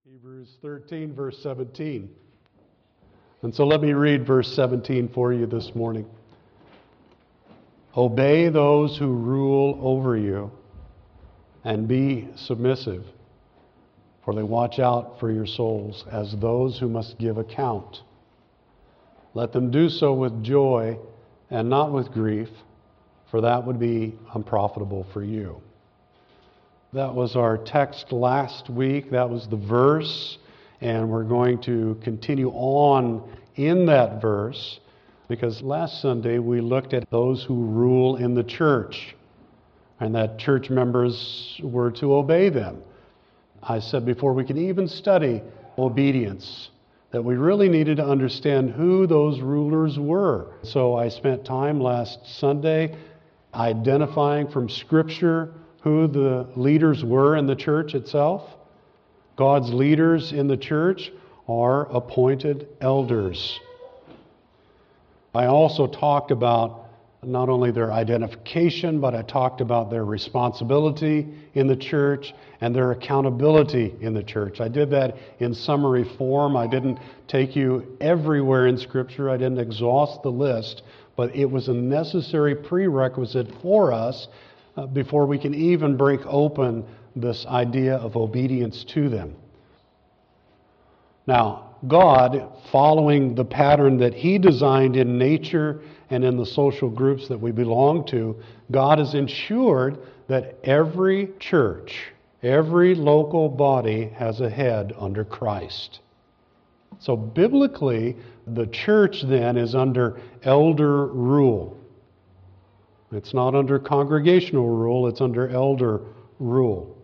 Hebrews 13, verse 17. And so let me read verse 17 for you this morning. Obey those who rule over you and be submissive, for they watch out for your souls as those who must give account. Let them do so with joy and not with grief, for that would be unprofitable for you. That was our text last week. That was the verse. And we're going to continue on in that verse because last Sunday we looked at those who rule in the church and that church members were to obey them. I said before we can even study obedience that we really needed to understand who those rulers were. So I spent time last Sunday identifying from Scripture who the leaders were in the church itself. God's leaders in the church are appointed elders. I also talked about not only their identification, but I talked about their responsibility in the church and their accountability in the church. I did that in summary form. I didn't take you everywhere in Scripture. I didn't exhaust the list, but it was a necessary prerequisite for us before we can even break open this idea of obedience to them. Now, God, following the pattern that He designed in nature and in the social groups that we belong to, God has ensured that every church, every local body has a head under Christ. So biblically, the church then is under elder rule. It's not under congregational rule, it's under elder rule.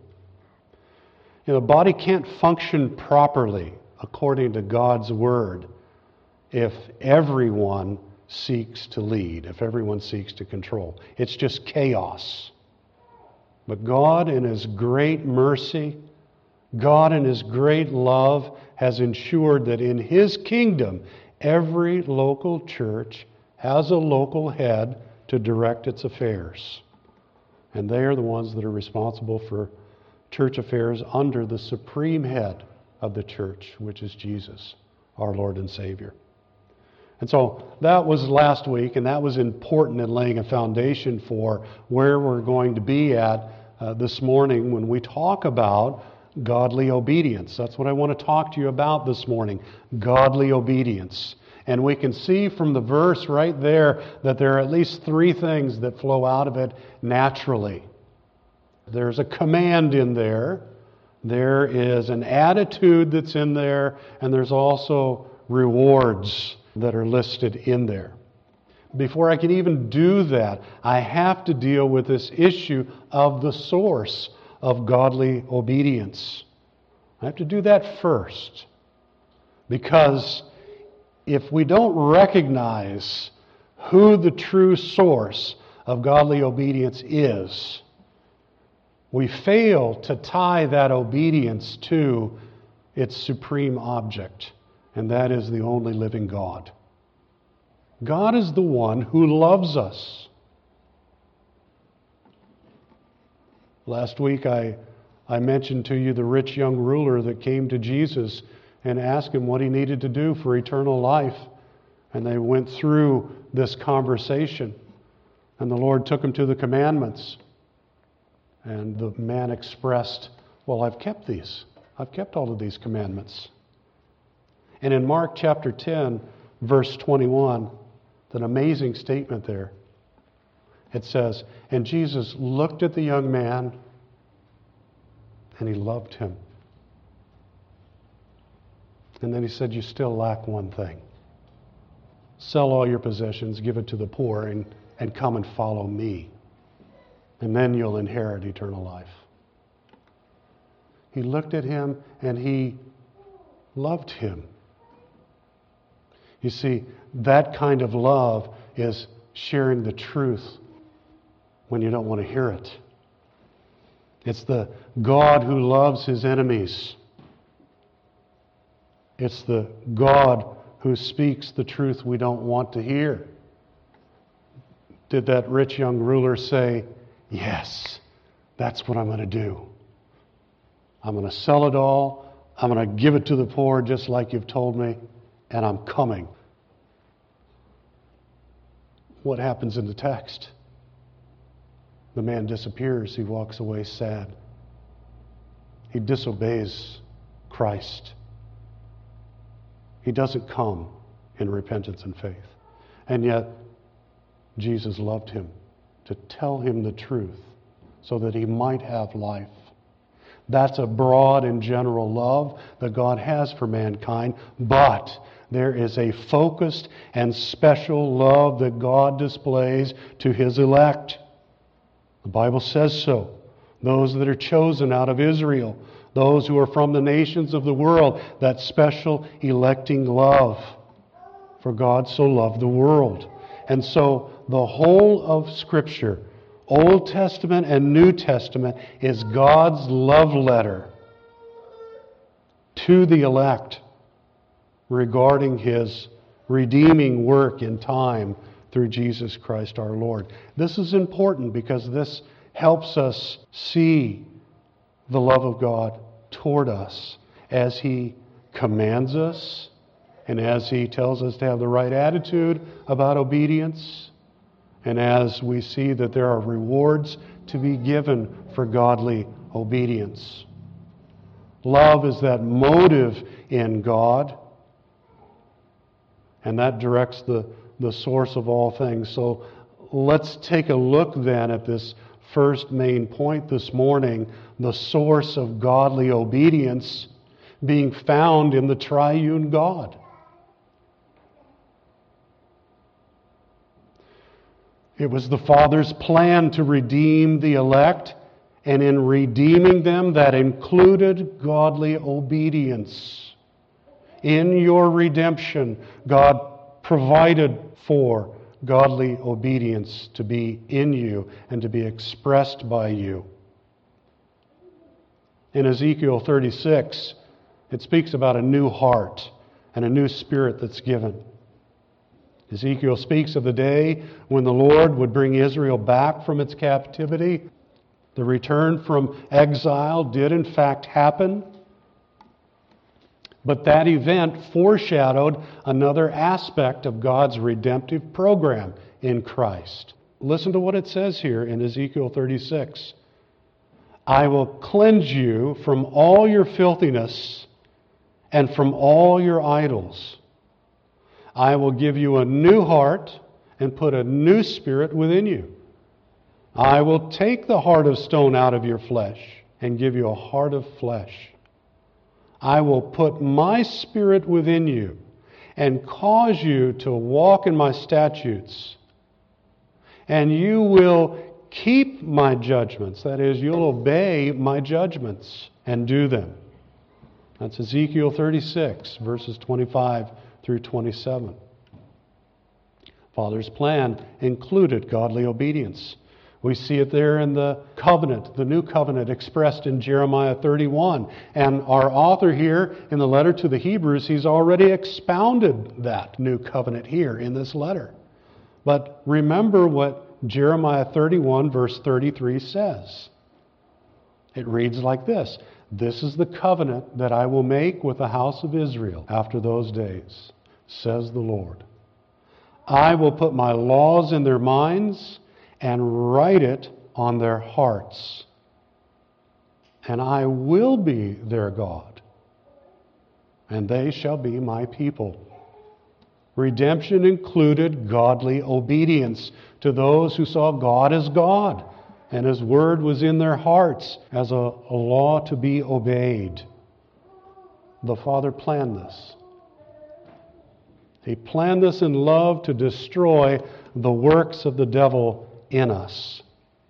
The body can't function properly according to God's word if everyone seeks to lead, if everyone seeks to control. It's just chaos. But God in His great mercy, God in His great love has ensured that in His kingdom, every local church has a local head to direct its affairs. And they are the ones that are responsible for church affairs under the supreme head of the church, which is Jesus, our Lord and Savior. And so that was last week, and that was important in laying a foundation for where we're going to be at this morning when we talk about godly obedience. That's what I want to talk to you about this morning, godly obedience. And we can see from the verse right there that there are at least three things that flow out of it naturally. There's a command in there. There is an attitude that's in there. And there's also rewards that are listed in there. Before I can even do that, I have to deal with this issue of the source of godly obedience. I have to do that first. Because if we don't recognize who the true source of godly obedience is, we fail to tie that obedience to its supreme object, and that is the only living God. God is the one who loves us. Last week I mentioned to you the rich young ruler that came to Jesus and asked Him what he needed to do for eternal life. And they went through this conversation. And the Lord took him to the commandments. And the man expressed, well, I've kept these. I've kept all of these commandments. And in Mark chapter 10, verse 21, an amazing statement there. It says, and Jesus looked at the young man and He loved him. And then He said, you still lack one thing. Sell all your possessions, give it to the poor, and come and follow me. And then you'll inherit eternal life. He looked at him and He loved him. You see, that kind of love is sharing the truth when you don't want to hear it. It's the God who loves His enemies. It's the God who speaks the truth we don't want to hear. Did that rich young ruler say, yes, that's what I'm going to do. I'm going to sell it all. I'm going to give it to the poor just like you've told me, and I'm coming. What happens in the text? The man disappears. He walks away sad. He disobeys Christ. He doesn't come in repentance and faith. And yet, Jesus loved him to tell him the truth so that he might have life. That's a broad and general love that God has for mankind, but there is a focused and special love that God displays to His elect. The Bible says so. Those that are chosen out of Israel, those who are from the nations of the world, that special electing love. For God so loved the world. And so the whole of Scripture, Old Testament and New Testament, is God's love letter to the elect regarding His redeeming work in time through Jesus Christ our Lord. This is important because this helps us see the love of God toward us as He commands us and as He tells us to have the right attitude about obedience, and as we see that there are rewards to be given for godly obedience. Love is that motive in God, and that directs the source of all things. So let's take a look then at this first main point this morning, the source of godly obedience being found in the triune God. It was the Father's plan to redeem the elect, and in redeeming them, that included godly obedience. In your redemption, God provided for godly obedience to be in you and to be expressed by you. In Ezekiel 36, it speaks about a new heart and a new spirit that's given. Ezekiel speaks of the day when the Lord would bring Israel back from its captivity. The return from exile did in fact happen. But that event foreshadowed another aspect of God's redemptive program in Christ. Listen to what it says here in Ezekiel 36. I will cleanse you from all your filthiness and from all your idols. I will give you a new heart and put a new spirit within you. I will take the heart of stone out of your flesh and give you a heart of flesh. I will put my spirit within you and cause you to walk in my statutes. And you will keep my judgments. That is, you'll obey my judgments and do them. That's Ezekiel 36, verses 25 through 27. Father's plan included godly obedience. We see it there in the covenant, the new covenant expressed in Jeremiah 31. And our author here in the letter to the Hebrews, he's already expounded that new covenant here in this letter. But remember what Jeremiah 31 verse 33 says. It reads like this: This is the covenant that I will make with the house of Israel after those days, says the Lord. I will put my laws in their minds and write it on their hearts. And I will be their God, and they shall be my people. Redemption included godly obedience to those who saw God as God, and His word was in their hearts as a law to be obeyed. The Father planned this. He planned this in love to destroy the works of the devil in us.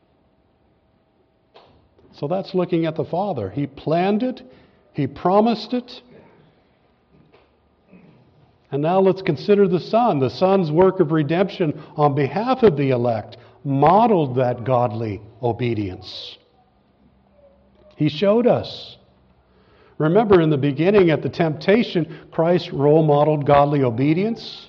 So that's looking at the Father. He planned it. He promised it. And now let's consider the Son. The Son's work of redemption on behalf of the elect modeled that godly obedience. He showed us. Remember, in the beginning at the temptation, Christ role modeled godly obedience.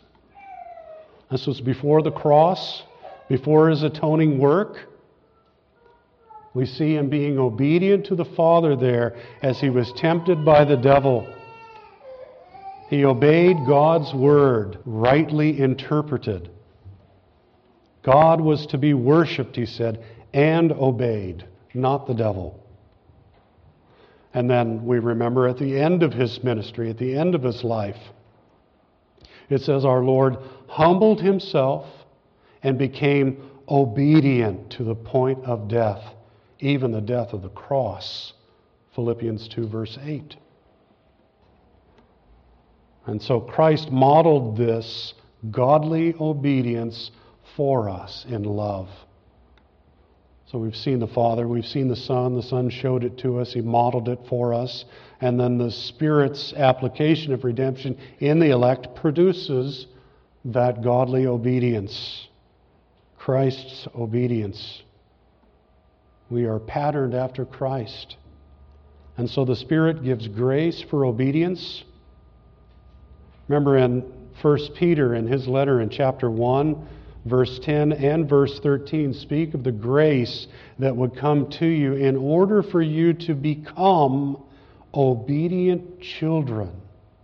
This was before the cross, before His atoning work. We see him being obedient to the Father there as he was tempted by the devil. He obeyed God's word, rightly interpreted. God was to be worshipped, he said, and obeyed, not the devil. And then we remember at the end of his ministry, at the end of his life, it says our Lord humbled himself and became obedient to the point of death, even the death of the cross. Philippians 2 verse 8. And so Christ modeled this godly obedience for us in love. So we've seen the Father, we've seen the Son showed it to us, he modeled it for us, and then the Spirit's application of redemption in the elect produces that godly obedience, Christ's obedience. We are patterned after Christ. And so the Spirit gives grace for obedience. Remember in 1 Peter, in his letter in chapter 1, verse 10 and verse 13 speak of the grace that would come to you in order for you to become obedient children,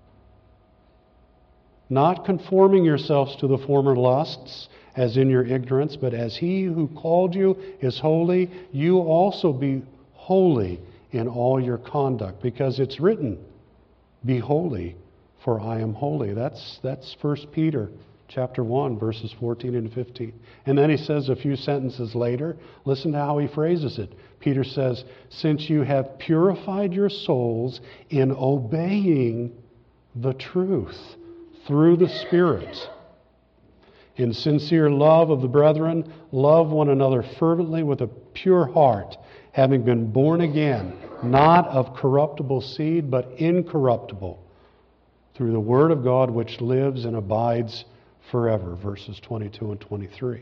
not conforming yourselves to the former lusts as in your ignorance, but as he who called you is holy, you also be holy in all your conduct, because it's written, be holy, for I am holy. That's 1 Peter chapter 1, verses 14 and 15. And then he says a few sentences later, listen to how he phrases it. Peter says, since you have purified your souls in obeying the truth through the Spirit, in sincere love of the brethren, love one another fervently with a pure heart, having been born again, not of corruptible seed, but incorruptible, through the word of God which lives and abides forever, verses 22 and 23.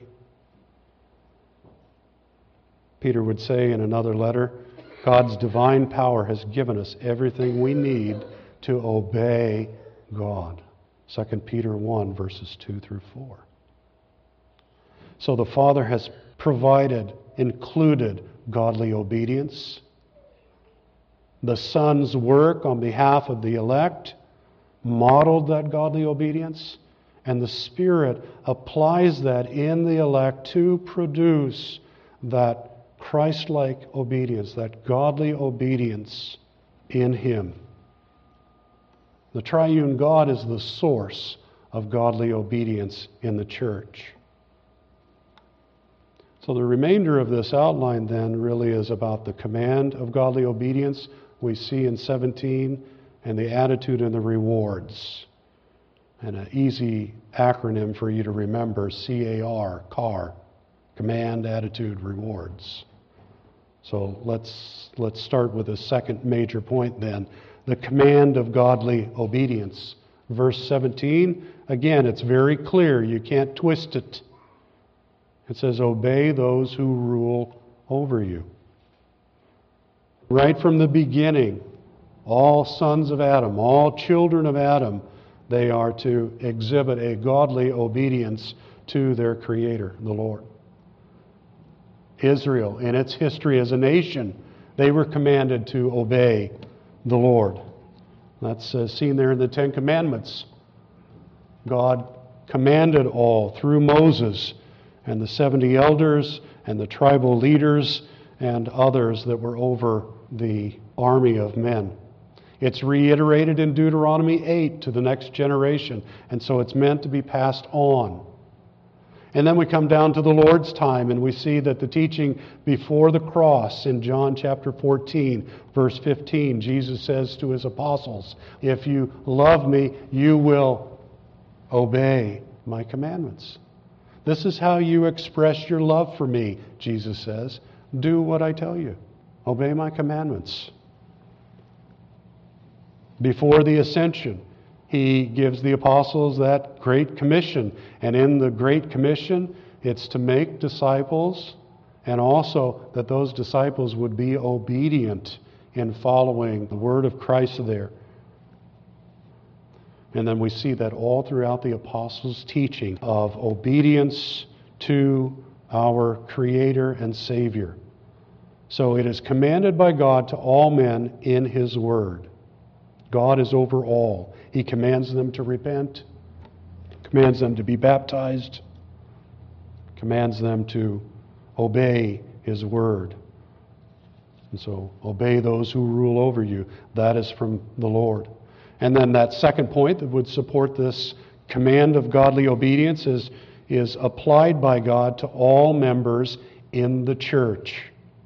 Peter would say in another letter, God's divine power has given us everything we need to obey God. 2 Peter 1, verses 2 through 4. So the Father has provided, included godly obedience. The Son's work on behalf of the elect modeled that godly obedience. And the Spirit applies that in the elect to produce that Christ-like obedience, that godly obedience in Him. The triune God is the source of godly obedience in the church. So the remainder of this outline then really is about the command of godly obedience we see in 17 and the attitude and the rewards. And an easy acronym for you to remember, CAR, CAR, command, attitude, rewards. So let's start with the second major point then, the command of godly obedience. Verse 17, again, it's very clear. You can't twist it. It says, obey those who rule over you. Right from the beginning, all sons of Adam, all children of Adam, they are to exhibit a godly obedience to their Creator, the Lord. Israel, in its history as a nation, they were commanded to obey the Lord. That's seen there in the Ten Commandments. God commanded all through Moses and the 70 elders and the tribal leaders and others that were over the army of men. It's reiterated in Deuteronomy 8 to the next generation, and so it's meant to be passed on. And then we come down to the Lord's time, and we see that the teaching before the cross in John chapter 14, verse 15, Jesus says to his apostles, if you love me, you will obey my commandments. This is how you express your love for me, Jesus says. Do what I tell you. Obey my commandments. Before the ascension, he gives the apostles that Great Commission. And in the Great Commission, it's to make disciples, and also that those disciples would be obedient in following the word of Christ there. And then we see that all throughout the apostles' teaching of obedience to our Creator and Savior. So it is commanded by God to all men in His Word. God is over all. He commands them to repent, commands them to be baptized, commands them to obey His Word. And so, obey those who rule over you. That is from the Lord. And then that second point that would support this command of godly obedience is applied by God to all members in the church.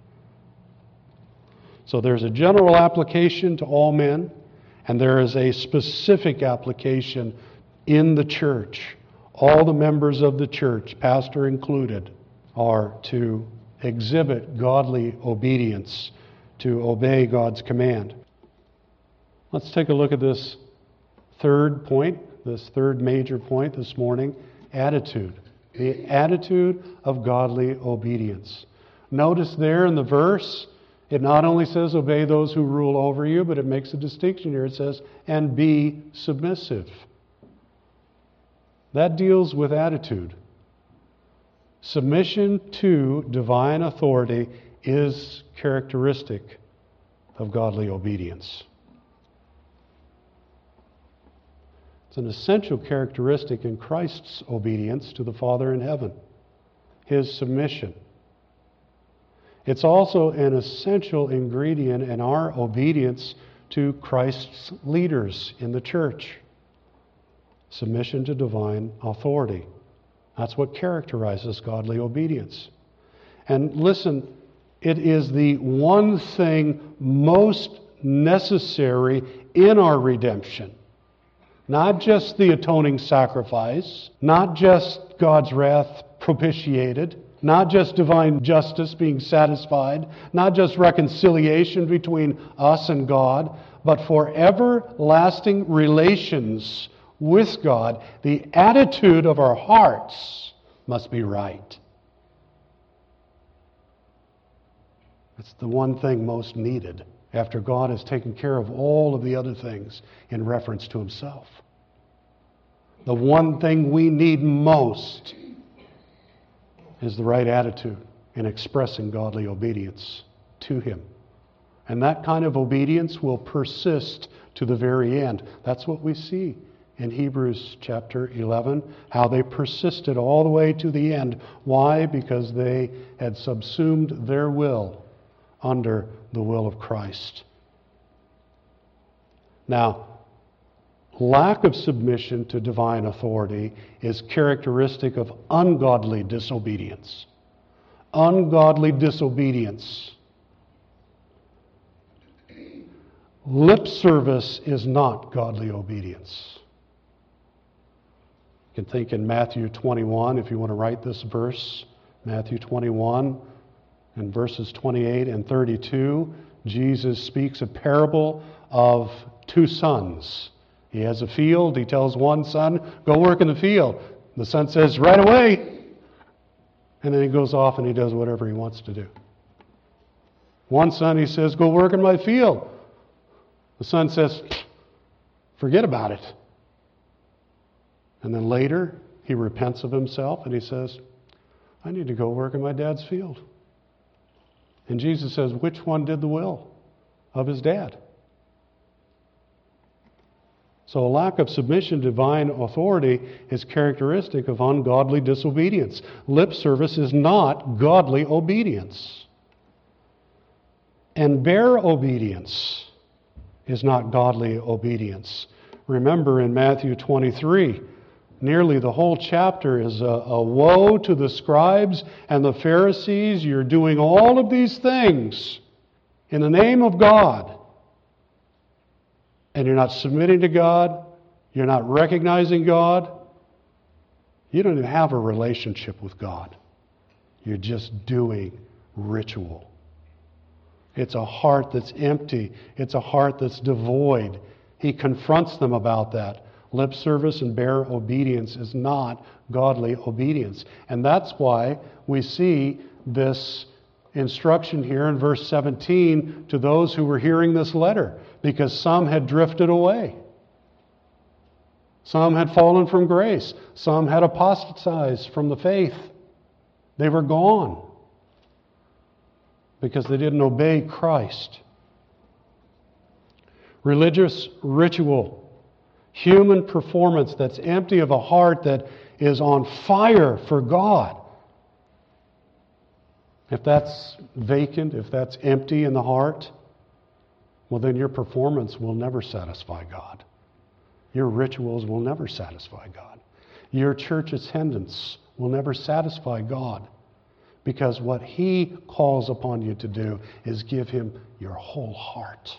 So there's a general application to all men, and there is a specific application in the church. All the members of the church, pastor included, are to exhibit godly obedience, to obey God's command. Let's take a look at this third point, this third major point this morning, attitude. The attitude of godly obedience. Notice there in the verse, it not only says obey those who rule over you, but it makes a distinction here. It says, and be submissive. That deals with attitude. Submission to divine authority is characteristic of godly obedience. It's an essential characteristic in Christ's obedience to the Father in heaven, His submission. It's also an essential ingredient in our obedience to Christ's leaders in the church. Submission to divine authority. That's what characterizes godly obedience. And listen, it is the one thing most necessary in our redemption. Not just the atoning sacrifice, not just God's wrath propitiated, not just divine justice being satisfied, not just reconciliation between us and God, but for everlasting relations with God. The attitude of our hearts must be right. It's the one thing most needed after God has taken care of all of the other things in reference to Himself. The one thing we need most is the right attitude in expressing godly obedience to Him. And that kind of obedience will persist to the very end. That's what we see in Hebrews chapter 11, how they persisted all the way to the end. Why? Because they had subsumed their will under the will of Christ. Now, lack of submission to divine authority is characteristic of ungodly disobedience. Ungodly disobedience. Lip service is not godly obedience. You can think in Matthew 21, if you want to write this verse, Matthew 21 and verses 28 and 32, Jesus speaks a parable of two sons. He has a field. He tells one son, go work in the field. The son says, right away. And then he goes off and he does whatever he wants to do. One son, he says, go work in my field. The son says, forget about it. And then later, he repents of himself and he says, I need to go work in my dad's field. And Jesus says, which one did the will of his dad? So a lack of submission to divine authority is characteristic of ungodly disobedience. Lip service is not godly obedience. And bare obedience is not godly obedience. Remember in Matthew 23, nearly the whole chapter is a woe to the scribes and the Pharisees. You're doing all of these things in the name of God. And you're not submitting to God, you're not recognizing God, you don't even have a relationship with God. You're just doing ritual. It's a heart that's empty. It's a heart that's devoid. He confronts them about that. Lip service and bare obedience is not godly obedience. And that's why we see this instruction here in verse 17 to those who were hearing this letter, because some had drifted away. Some had fallen from grace. Some had apostatized from the faith. They were gone. because they didn't obey Christ. Religious ritual, human performance that's empty of a heart that is on fire for God. If that's vacant, if that's empty in the heart, well, then your performance will never satisfy God. Your rituals will never satisfy God. Your church attendance will never satisfy God, because what He calls upon you to do is give Him your whole heart.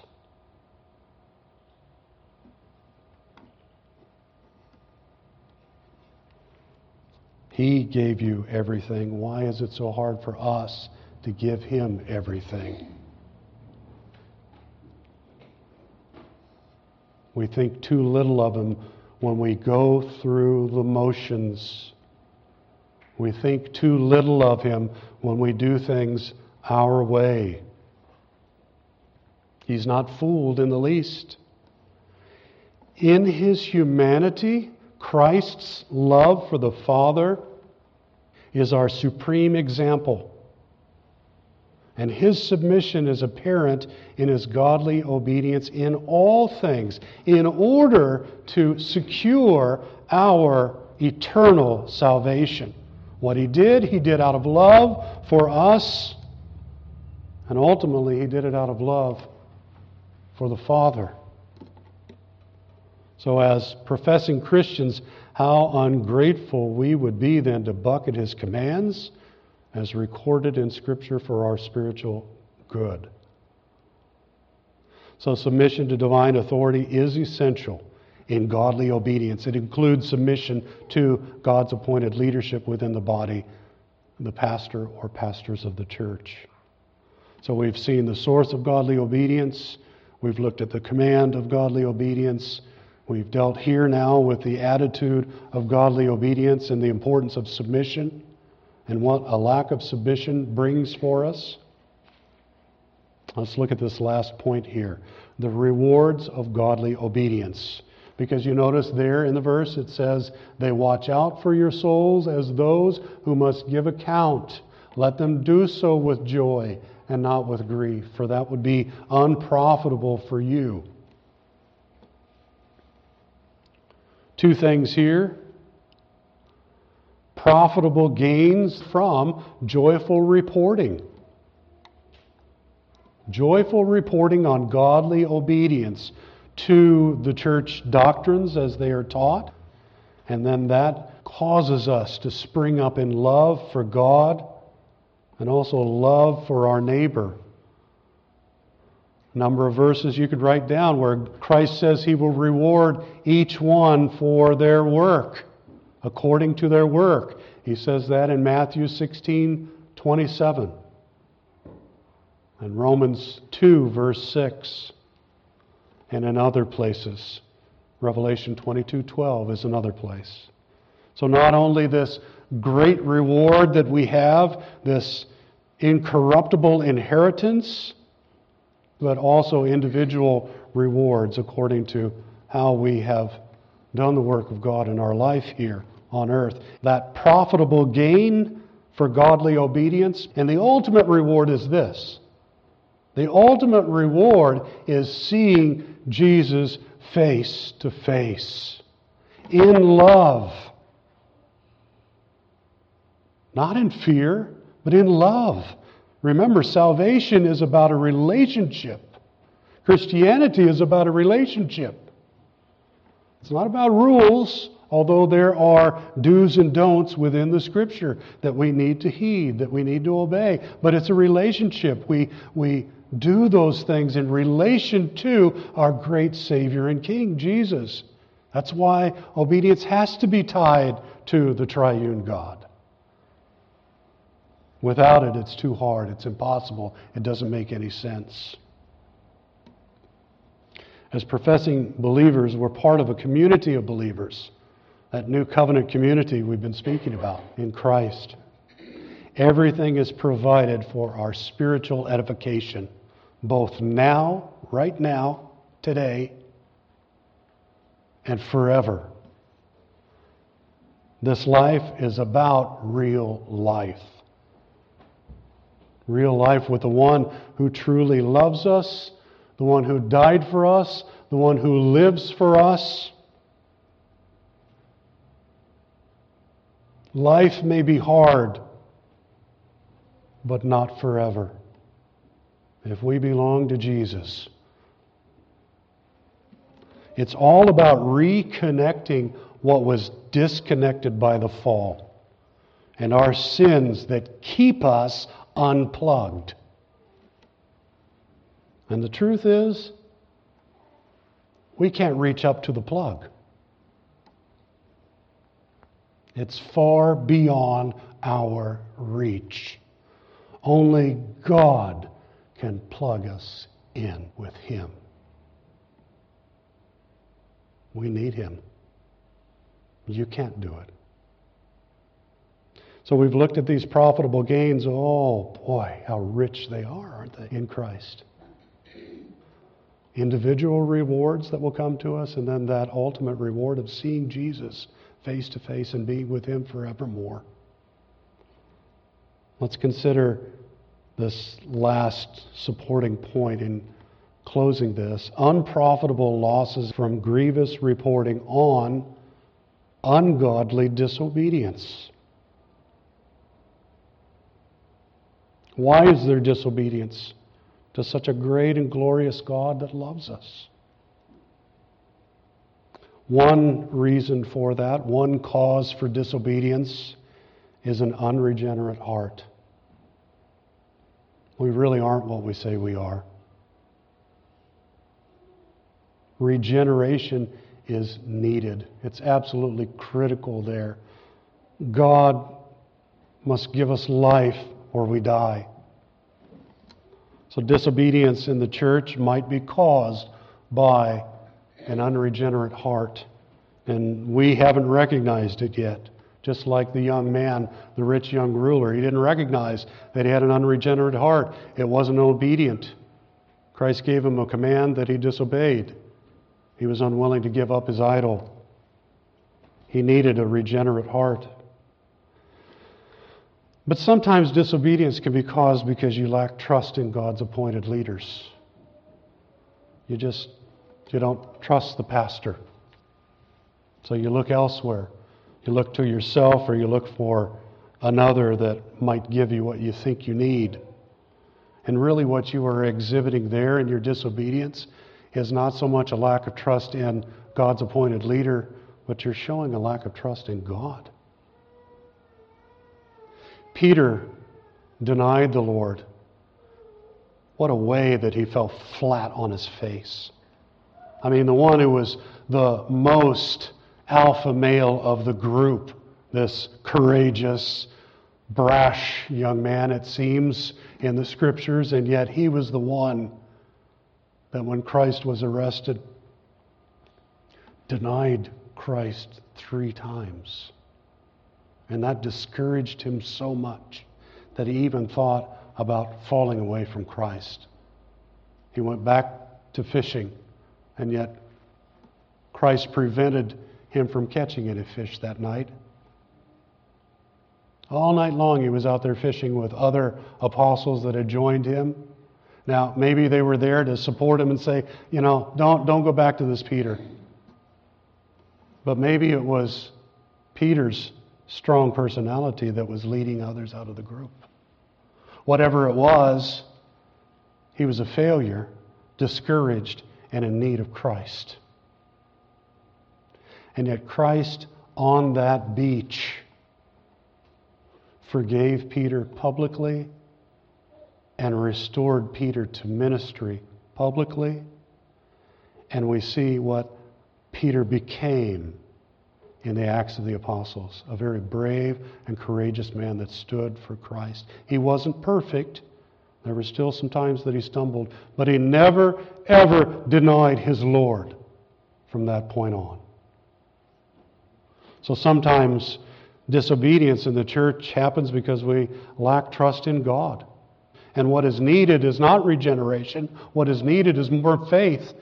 He gave you everything. Why is it so hard for us to give Him everything? We think too little of Him when we go through the motions. We think too little of Him when we do things our way. He's not fooled in the least. In His humanity, Christ's love for the Father is our supreme example. And His submission is apparent in His godly obedience in all things, in order to secure our eternal salvation. What He did out of love for us, and ultimately He did it out of love for the Father. So as professing Christians, how ungrateful we would be then to buck at His commands as recorded in Scripture for our spiritual good. So submission to divine authority is essential in godly obedience. It includes submission to God's appointed leadership within the body, the pastor or pastors of the church. So we've seen the source of godly obedience. We've looked at the command of godly obedience. We've dealt here now with the attitude of godly obedience and the importance of submission and what a lack of submission brings for us. Let's look at this last point here. The rewards of godly obedience. Because you notice there in the verse it says, they watch out for your souls as those who must give account. Let them do so with joy and not with grief, for that would be unprofitable for you. Two things here. Profitable gains from joyful reporting. Joyful reporting on godly obedience to the church doctrines as they are taught. And then that causes us to spring up in love for God and also love for our neighbor. A number of verses you could write down where Christ says He will reward each one for their work, according to their work. He says that in Matthew 16:27. And Romans 2, verse 6. And in other places. Revelation 22:12 is another place. So not only this great reward that we have, this incorruptible inheritance, but also individual rewards according to how we have done the work of God in our life here on earth. That profitable gain for godly obedience. And the ultimate reward is this. The ultimate reward is seeing Jesus face to face. In love. Not in fear, but in love. Remember, salvation is about a relationship. Christianity is about a relationship. It's not about rules, although there are do's and don'ts within the Scripture that we need to heed, that we need to obey. But it's a relationship. We do those things in relation to our great Savior and King, Jesus. That's why obedience has to be tied to the triune God. Without it, it's too hard. It's impossible. It doesn't make any sense. As professing believers, we're part of a community of believers. That new covenant community we've been speaking about in Christ. Everything is provided for our spiritual edification, both now, right now, today, and forever. This life is about real life. Real life with the one who truly loves us, the one who died for us, the one who lives for us. Life may be hard, but not forever. If we belong to Jesus, it's all about reconnecting what was disconnected by the fall and our sins that keep us unplugged. And the truth is, we can't reach up to the plug. It's far beyond our reach. Only God can plug us in with Him. We need Him. You can't do it. So we've looked at these profitable gains. Oh boy, how rich they are, aren't they, in Christ? Individual rewards that will come to us, and then that ultimate reward of seeing Jesus face to face and being with Him forevermore. Let's consider this last supporting point in closing this. Unprofitable losses from grievous reporting on ungodly disobedience. Why is there disobedience to such a great and glorious God that loves us? One reason for that, one cause for disobedience, is an unregenerate heart. We really aren't what we say we are. Regeneration is needed. It's absolutely critical there. God must give us life or we die. So disobedience in the church might be caused by an unregenerate heart. And we haven't recognized it yet. Just like the young man, the rich young ruler, he didn't recognize that he had an unregenerate heart. It wasn't obedient. Christ gave him a command that he disobeyed. He was unwilling to give up his idol. He needed a regenerate heart. But sometimes disobedience can be caused because you lack trust in God's appointed leaders. You don't trust the pastor. So you look elsewhere. You look to yourself, or you look for another that might give you what you think you need. And really what you are exhibiting there in your disobedience is not so much a lack of trust in God's appointed leader, but you're showing a lack of trust in God. Peter denied the Lord. What a way that he fell flat on his face. I mean, the one who was the most alpha male of the group, this courageous, brash young man, it seems, in the Scriptures, and yet he was the one that when Christ was arrested, denied Christ 3 times. And that discouraged him so much that he even thought about falling away from Christ. He went back to fishing, and yet Christ prevented him from catching any fish that night. All night long he was out there fishing with other apostles that had joined him. Now, maybe they were there to support him and say, don't go back to this Peter. But maybe it was Peter's strong personality that was leading others out of the group. Whatever it was, he was a failure, discouraged, and in need of Christ. And yet Christ on that beach forgave Peter publicly and restored Peter to ministry publicly. And we see what Peter became in the Acts of the Apostles, a very brave and courageous man that stood for Christ. He wasn't perfect. There were still some times that he stumbled, but he never, ever denied his Lord from that point on. So sometimes disobedience in the church happens because we lack trust in God. And what is needed is not regeneration. What is needed is more faith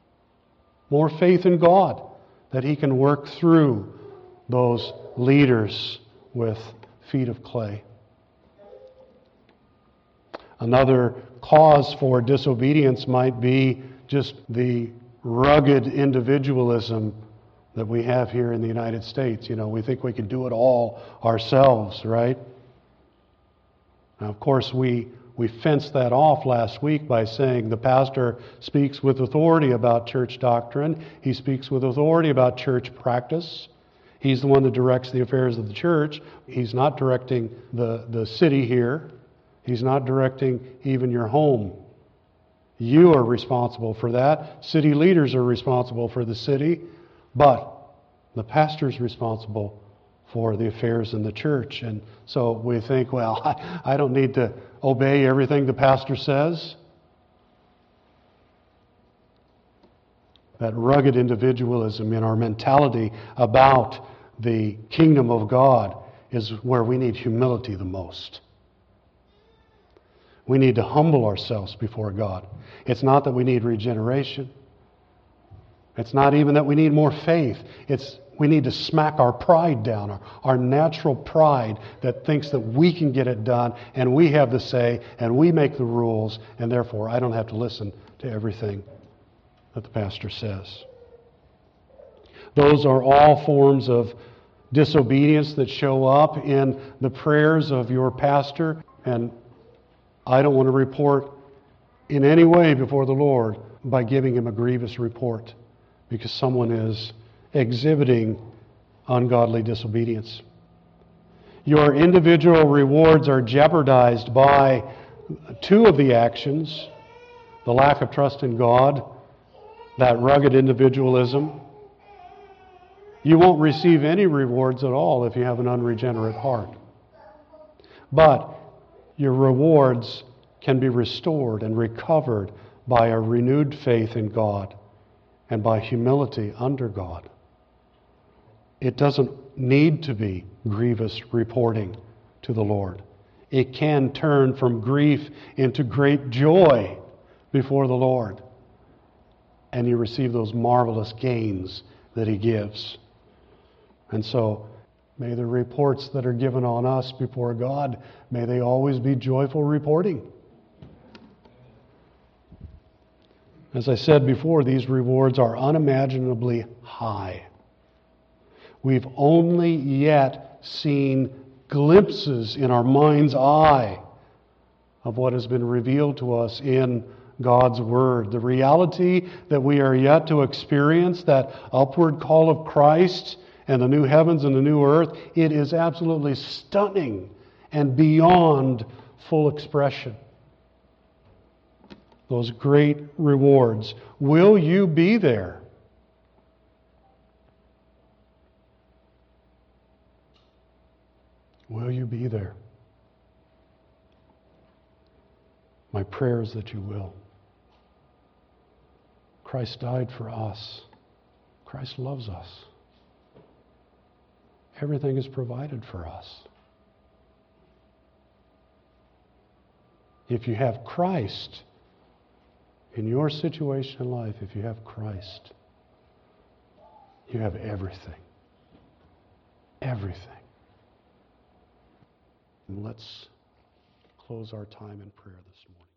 in God, that He can work through those leaders with feet of clay. Another cause for disobedience might be just the rugged individualism that we have here in the United States. We think we can do it all ourselves, right? Now, of course, we fenced that off last week by saying the pastor speaks with authority about church doctrine. He speaks with authority about church practice. He's the one that directs the affairs of the church. He's not directing the city here. He's not directing even your home. You are responsible for that. City leaders are responsible for the city. But the pastor is responsible for the affairs in the church. And so we think, well, I don't need to obey everything the pastor says. That rugged individualism in our mentality about the kingdom of God is where we need humility the most. We need to humble ourselves before God. It's not that we need regeneration. It's not even that we need more faith. We need to smack our pride down, our natural pride that thinks that we can get it done and we have the say and we make the rules and therefore I don't have to listen to everything that the pastor says. Those are all forms of disobedience that show up in the prayers of your pastor, and I don't want to report in any way before the Lord by giving him a grievous report because someone is exhibiting ungodly disobedience. Your individual rewards are jeopardized by two of the actions: the lack of trust in God, that rugged individualism. You won't receive any rewards at all if you have an unregenerate heart. But your rewards can be restored and recovered by a renewed faith in God and by humility under God. It doesn't need to be grievous reporting to the Lord. It can turn from grief into great joy before the Lord. And you receive those marvelous gains that He gives. And so, may the reports that are given on us before God, may they always be joyful reporting. As I said before, these rewards are unimaginably high. We've only yet seen glimpses in our mind's eye of what has been revealed to us in God's Word. The reality that we are yet to experience, that upward call of Christ and the new heavens and the new earth, it is absolutely stunning and beyond full expression. Those great rewards. Will you be there? Will you be there? My prayer is that you will. Christ died for us. Christ loves us. Everything is provided for us. If you have Christ in your situation in life, if you have Christ, you have everything. Everything. And let's close our time in prayer this morning.